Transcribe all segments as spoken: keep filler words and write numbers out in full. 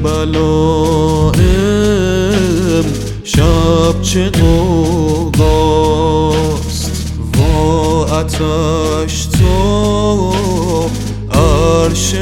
کربلائم شب چه غوغاست، وا آتش تو عرش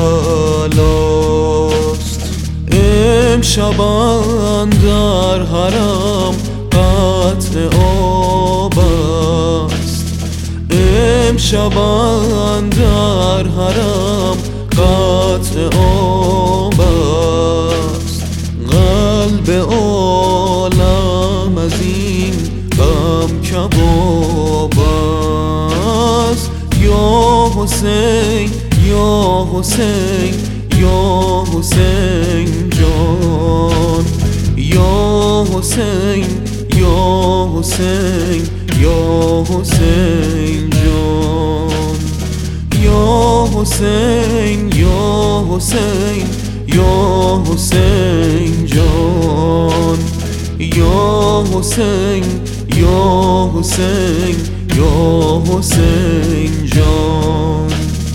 اعلاست. امشب اندر حرم قطع آب است، امشب اندر حرم قطع آب است. قلب عالم از این غم کباب است. یا حسین یا حسین یا حسین جان، یا حسین یا حسین یا حسین جان، یا حسین یا حسین یا حسین جان، یا حسین یا حسین یا حسین جان.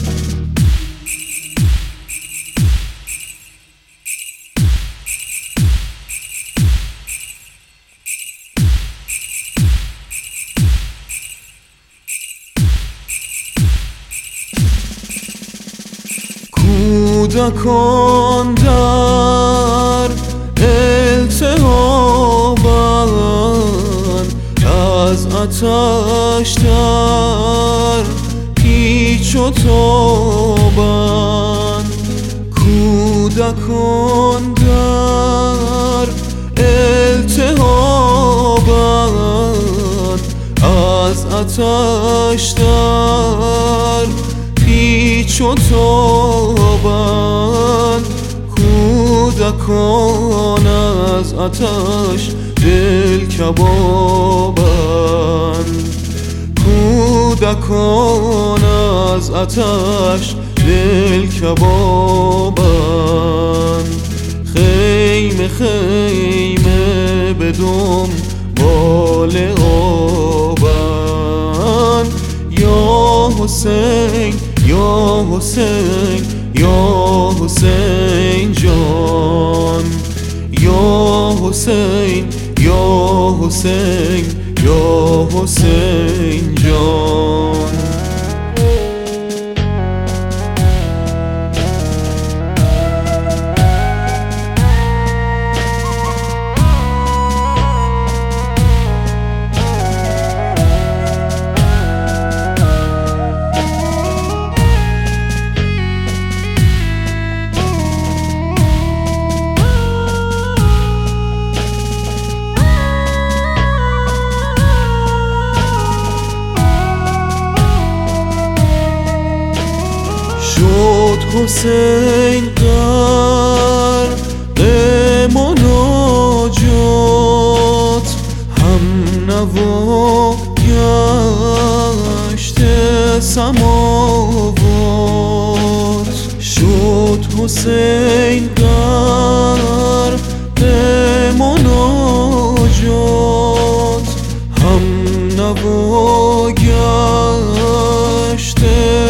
کودکان در التهابند، از آتش در پیچ و تابند. کودکان در التهابند، از آتش در پیچ و تابند. کودکان از آتش دل کبابند، کودکان از آتش دل کبابند. خیمه خیمه به دنبال آبند. یا حسین یا حسین یا حسین جان، یا حسین یا حسین یا حسین جان. شد حسین غرق مناجات، هم نوا گشت سماوات. شد حسین غرق مناجات، هم نوا گشت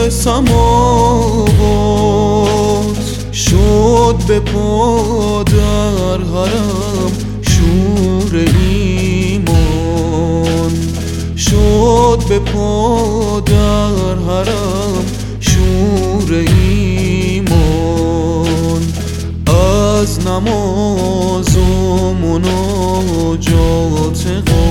سماوات. شد به پا در حرم شور ایمان، شد به پا در حرم شور ایمان. از نماز و مناجات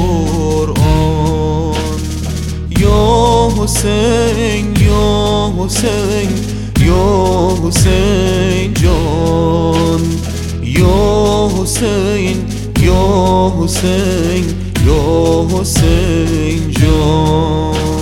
قرآن. یا حسین یا حسین یا حسین جان، یا حسین یا حسین یا حسین جان.